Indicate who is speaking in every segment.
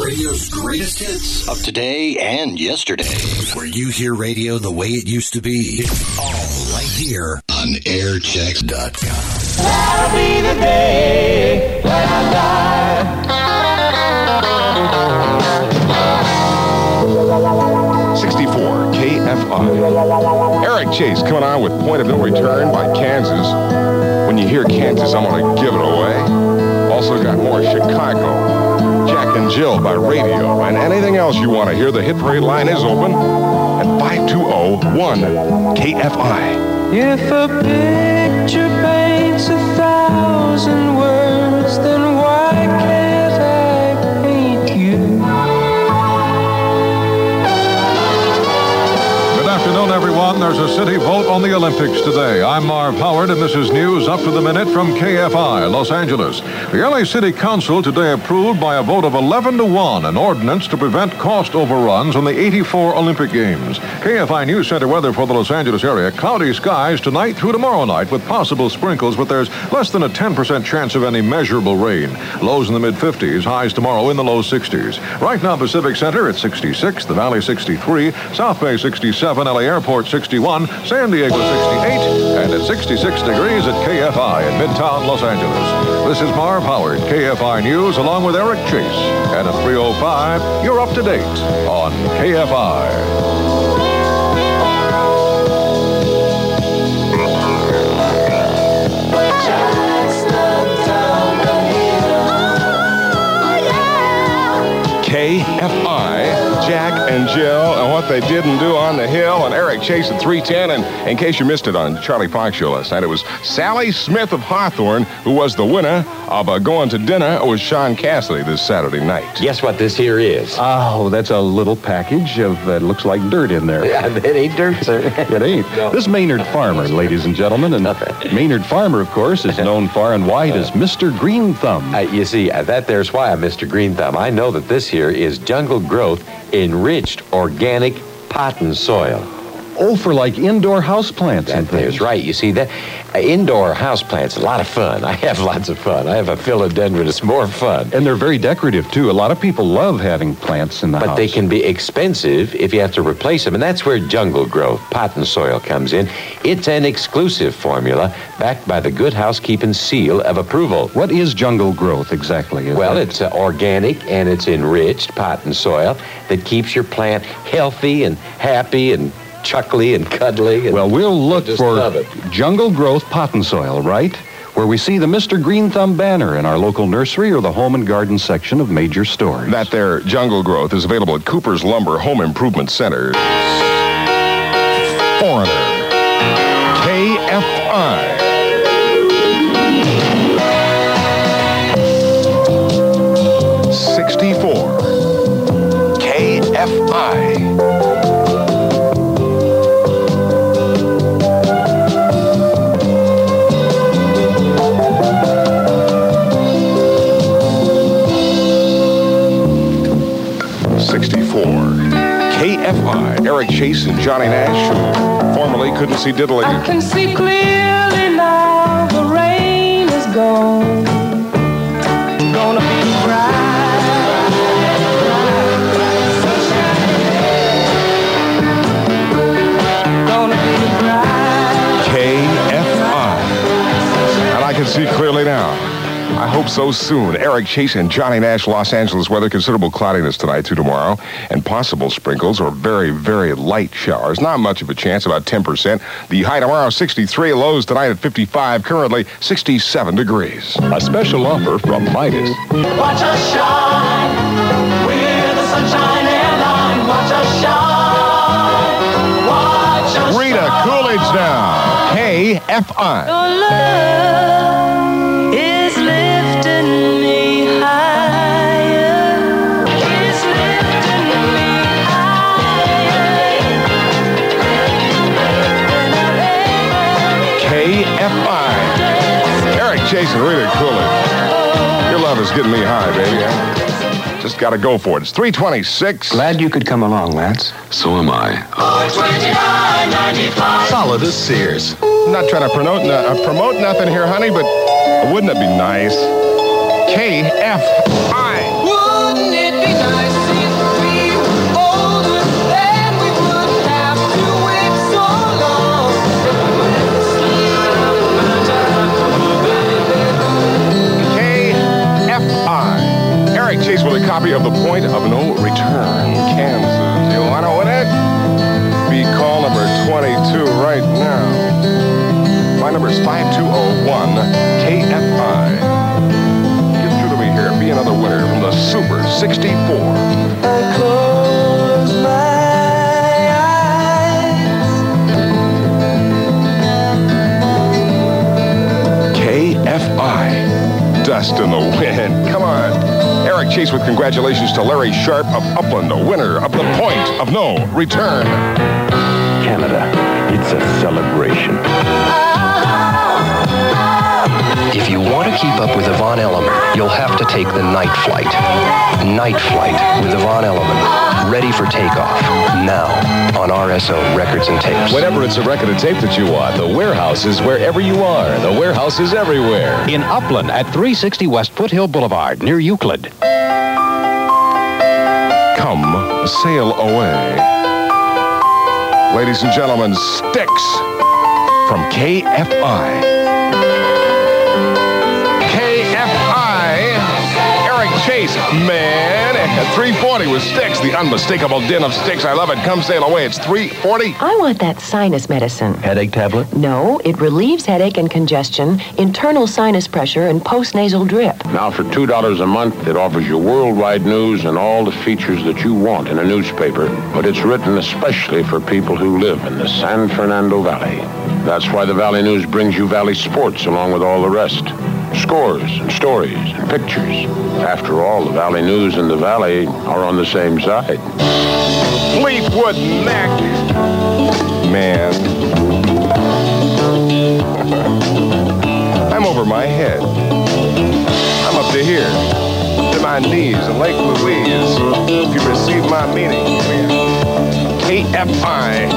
Speaker 1: Radio's greatest hits of today and yesterday.
Speaker 2: Where you hear radio the way it used to be. It's all right here on airchecks.com.
Speaker 3: That'll be the day when I die.
Speaker 4: 64 KFI. Eric Chase coming on with Point of No Return by Kansas. When you hear Kansas, I'm going to give it away. Also got more Chicago. Jack and Jill by Radio. And anything else you want to hear, the Hit Parade line is open at 520-1 KFI.
Speaker 3: If a picture paints 1,000 words, then why can't I paint you?
Speaker 5: Good afternoon, everyone. There's a city vote on the Olympics today. I'm Marv Howard, and this is news up to the minute from KFI, Los Angeles. The LA City Council today approved by a vote of 11-1 an ordinance to prevent cost overruns on the 84 Olympic Games. KFI News Center weather for the Los Angeles area. Cloudy skies tonight through tomorrow night with possible sprinkles, but there's less than a 10% chance of any measurable rain. Lows in the mid-50s, highs tomorrow in the low 60s. Right now, Pacific Center at 66, the Valley 63, South Bay 67, LA Airport 61, San Diego 68, and at 66 degrees at KFI in Midtown Los Angeles. This is Marv Howard, KFI News, along with Eric Chase. And at 3:05, you're up to date on KFI.
Speaker 4: KFI, Jack and Jill, and what they didn't do on the hill, and Eric Chase at 3:10. And in case you missed it on Charlie Fox Show last night, it was Sally Smith of Hawthorne who was the winner of Going to Dinner with Sean Cassidy this Saturday night.
Speaker 6: Guess what this here is?
Speaker 7: Oh, that's a little package of that looks like dirt in there.
Speaker 6: Yeah, it ain't dirt, sir.
Speaker 7: It ain't.
Speaker 6: No.
Speaker 7: This Maynard Farmer, ladies and gentlemen, and Maynard Farmer, of course, is known far and wide as Mr. Green Thumb.
Speaker 6: You see, that there's why I'm Mr. Green Thumb. I know that this here is jungle growth enriched organic potting soil.
Speaker 7: Oh, for like indoor houseplants and things.
Speaker 6: That's right. You see, that indoor houseplants, a lot of fun. I have lots of fun. I have a philodendron. It's more fun.
Speaker 7: And they're very decorative, too. A lot of people love having plants in the house.
Speaker 6: But they can be expensive if you have to replace them. And that's where jungle growth, potting soil, comes in. It's an exclusive formula backed by the Good Housekeeping seal of approval.
Speaker 7: What is jungle growth exactly?
Speaker 6: Well, it's organic and it's enriched potting soil that keeps your plant healthy and happy and chuckly and cuddly. And
Speaker 7: well, we'll look for jungle growth potting soil, right? Where we see the Mr. Green Thumb banner in our local nursery or the home and garden section of major stores.
Speaker 4: That there jungle growth is available at Cooper's Lumber Home Improvement Center. Foreigner. KFI. KFI. KFI, Eric Chase and Johnny Nash, who formerly couldn't see diddly.
Speaker 3: I can see clearly now the rain is gone. Gonna be bright, gonna be bright.
Speaker 4: KFI. And I can see clearly now. I hope so soon. Eric Chase and Johnny Nash, Los Angeles weather. Considerable cloudiness tonight through tomorrow. And possible sprinkles or very, very light showers. Not much of a chance, about 10%. The high tomorrow, 63. Lows tonight at 55. Currently, 67 degrees.
Speaker 7: A special offer from Midas.
Speaker 3: Watch us shine. We're the sunshine airline. Watch us shine. Watch us shine.
Speaker 4: Rita Coolidge now. KFI.
Speaker 3: Your love is lifting me higher. It's lifting me higher.
Speaker 4: KFI. Eric Chase and Rita Coolidge. Your love is getting me high, baby. Just got to go for it. It's 3:26.
Speaker 8: Glad you could come along, Lance.
Speaker 1: So am I.
Speaker 2: Solid as Sears.
Speaker 4: I'm not trying to promote nothing here, honey, but wouldn't it be nice? KFI.
Speaker 3: Wouldn't it be nice?
Speaker 4: copy of The Point of No Return, Kansas. You want to win it? Be call number 22 right now. My number is 5201-KFI. Get through to me here. Be another winner from the Super 64.
Speaker 3: I close my
Speaker 4: KFI. Dust in the wind. Come on. Eric Chase with congratulations to Larry Sharp of Upland, the winner of The Point of No Return.
Speaker 8: Canada, it's a celebration.
Speaker 9: If you want to keep up with Yvonne Elliman, you'll have to take the Night Flight. Night Flight with Yvonne Elliman. Ready for takeoff. Now on RSO Records and Tapes.
Speaker 10: Whenever it's a record and tape that you want, the warehouse is wherever you are. The warehouse is everywhere.
Speaker 7: In Upland at 360 West Foothill Boulevard, near Euclid.
Speaker 4: Come sail away. Ladies and gentlemen, Styx from KFI. Eric Chase, man, at 340 with Styx, the unmistakable din of Styx. I love it. Come sail away. It's 340.
Speaker 11: I want that sinus medicine.
Speaker 7: Headache tablet?
Speaker 11: No, it relieves headache and congestion, internal sinus pressure, and postnasal drip.
Speaker 12: Now for $2 a month, it offers you worldwide news and all the features that you want in a newspaper. But it's written especially for people who live in the San Fernando Valley. That's why the Valley News brings you Valley Sports along with all the rest. Scores and stories and pictures. After all, the Valley News and the Valley are on the same side.
Speaker 4: Fleetwood Mac. Man. I'm over my head. I'm up to here. To my knees in Lake Louise. If you receive my meaning. KFI.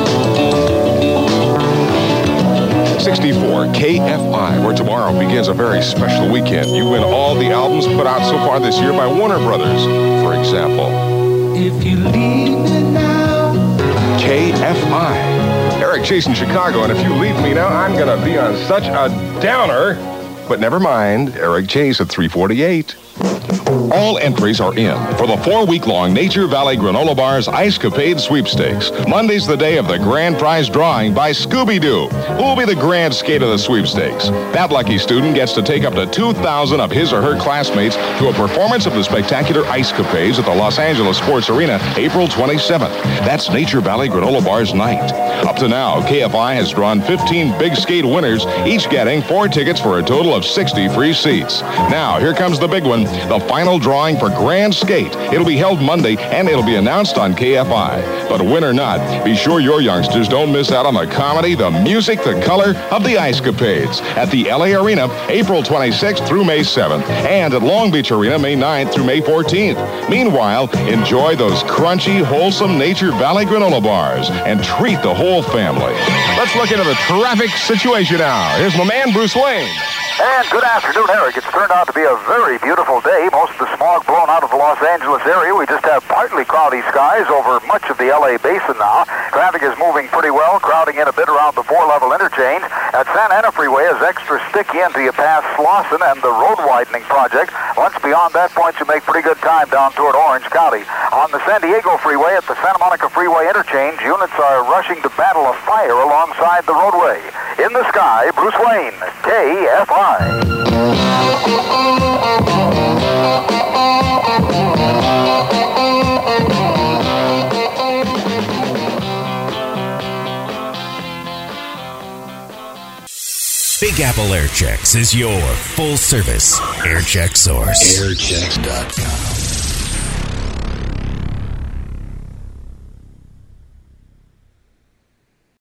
Speaker 4: 64 KFI, where tomorrow begins a very special weekend. You win all the albums put out so far this year by Warner Brothers, for example.
Speaker 3: If you leave me now.
Speaker 4: KFI. Eric Chase in Chicago, and if you leave me now, I'm going to be on such a downer. But never mind, Eric Chase at 348. All entries are in for the 4-week-long Nature Valley Granola Bars Ice Capade Sweepstakes. Monday's the day of the grand prize drawing by Scooby-Doo. Who will be the grand skate of the sweepstakes? That lucky student gets to take up to 2,000 of his or her classmates to a performance of the spectacular Ice Capades at the Los Angeles Sports Arena, April 27th. That's Nature Valley Granola Bars night. Up to now, KFI has drawn 15 big skate winners, each getting 4 tickets for a total of 60 free seats. Now, here comes the big one, the final drawing for Grand Skate. It'll be held Monday, and it'll be announced on KFI. But win or not, be sure your youngsters don't miss out on the comedy, the music, the color of the Ice Capades at the LA Arena, April 26th through May 7th, and at Long Beach Arena, May 9th through May 14th. Meanwhile, enjoy those crunchy, wholesome Nature Valley granola bars and treat the whole family. Let's look into the traffic situation now. Here's my man, Bruce Wayne.
Speaker 13: And good afternoon, Eric. It's turned out to be a very beautiful day. Most of the smog blown out of the Los Angeles area. We just have partly cloudy skies over much of the LA basin now. Traffic is moving pretty well, crowding in a bit around the 4-level interchange. At Santa Ana Freeway is extra sticky until you pass Slauson and the road widening project. Once beyond that point, you make pretty good time down toward Orange County. On the San Diego Freeway at the Santa Monica Freeway interchange, units are rushing to battle a fire alongside the roadway. In the sky, Bruce Wayne, KFI.
Speaker 2: Big Apple Air Checks is your full-service air check source.
Speaker 1: Airchecks.com.